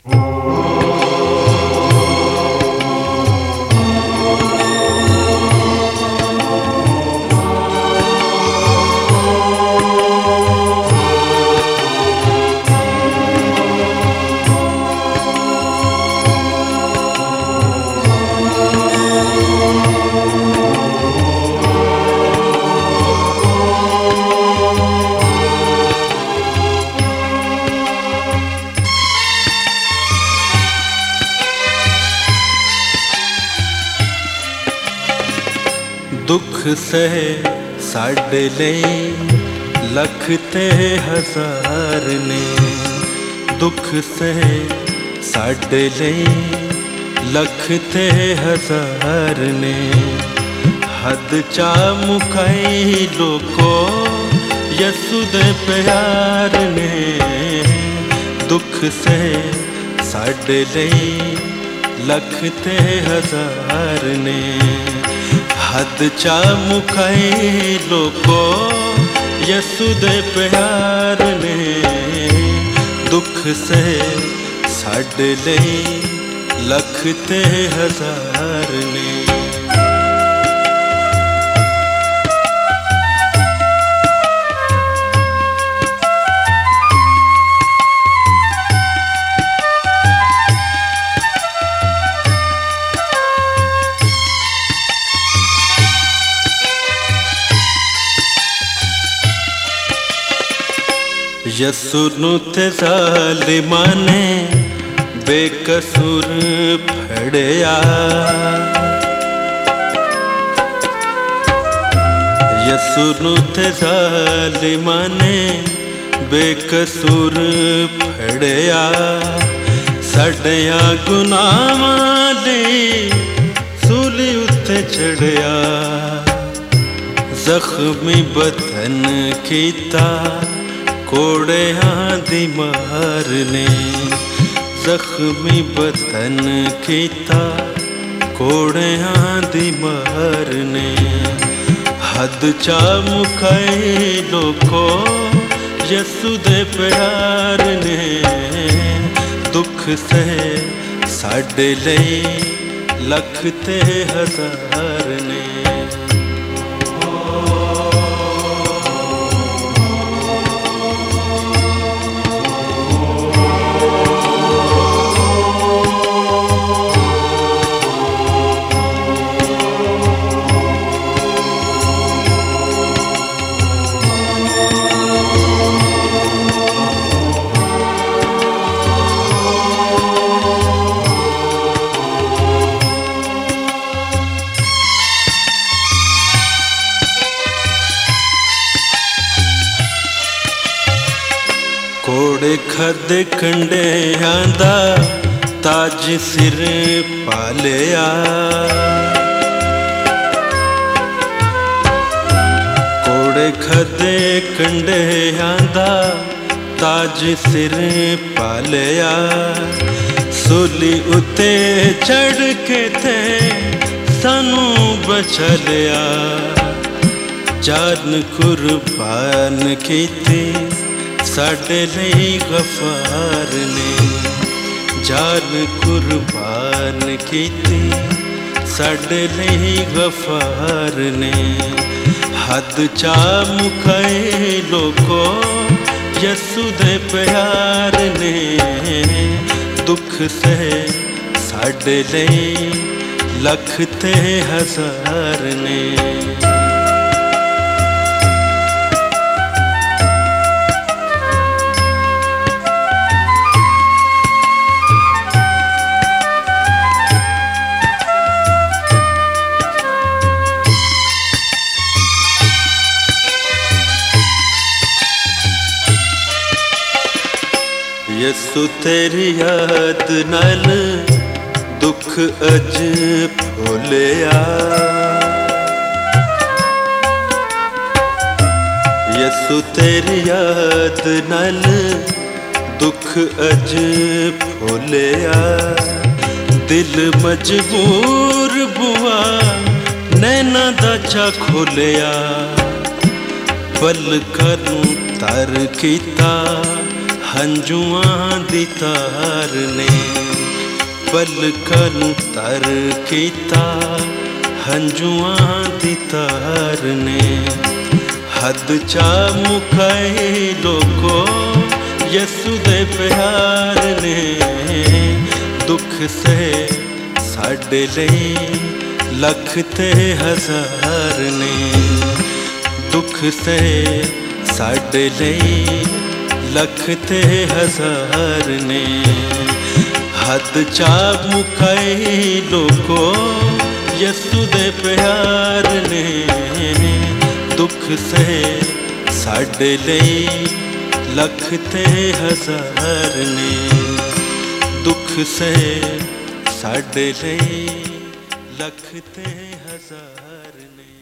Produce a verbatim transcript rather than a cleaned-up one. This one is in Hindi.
दुख सहे साडे ले लख ते हजार ने, दुख सहे साडे ले लख ते हजार ने, हद चा मुकाई लोको यसु दे प्यार ने। दुख सहे साडे ले लख ते हजार ने, हद चा मुकाई लोको यसु दे प्यार ने। दुख से साडे ले लख ते हजार ने। यसु नु ते ज़ालिमां ने बेकसूर फड़या, यसु नु ते ज़ालिमां ने बेकसूर फड़या। साडियां गुनाहां लई सूली उत्ते चढ़या, जख्मी बदन कीता कोड़ियां दी मार ने। जख्मी बदन कीता कोड़ियां दी मार ने, हद चा मुकाई लोको यसु दे प्यार ने। दुख से साडे ले लख ते हजार ने। कोड़े खद कंडे आंदा ताज सिर पालिया, कोड़े खद कंडे आंदा ताज सिर पालिया। सूली उते चढ़ के थे सानू बचा लिया, जान कुर्बान कीती साडे लई गफार ने। जान कुर्बान कीती साडे लई गफार ने, हद चा मुकाई लोको यसु दे प्यार ने। दुख से साडे लई लख ते हजार ने। यसु तेरी याद नाल दुख अज भुलिया, यसु तेरी याद नाल दुख अज भुलिया। दिल मजबूर बुआ नैना दा चा खोलिया, पलकां नूं तर कीता हंजुआं दी तार ने पलकां नूं तर कीता हंजुआं दी तार ने हद चा मुकाए लोको यसू दे प्यार ने दुख से साडे लई लख ते हजार ने दुख से साडे लई लख ते हजार ने हद चा मुकाए लोको यसू दे प्यार ने दुख से साडे लई लख ते हजार ने दुख से साडे लई लख ते हजार ने।